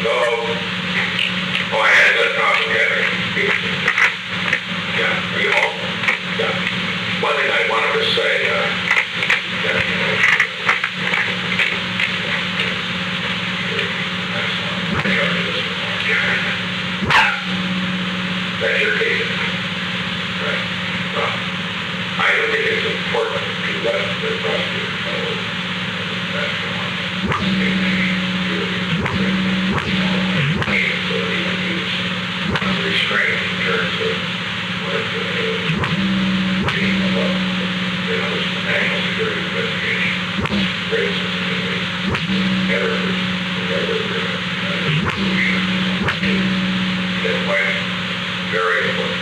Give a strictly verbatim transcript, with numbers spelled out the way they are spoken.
So, oh, I had a good talk with Henry. Yeah, are you home? Yeah. One thing I wanted to say, uh, yeah, you know, that's your case. Right. Well, I don't think it's important to let the prosecutor know that's wrong. So that he can use restraint in terms of what it's going to do. Being about, you know, this national security investigation, racism, terrorism, whatever, uh, that's why it's very important.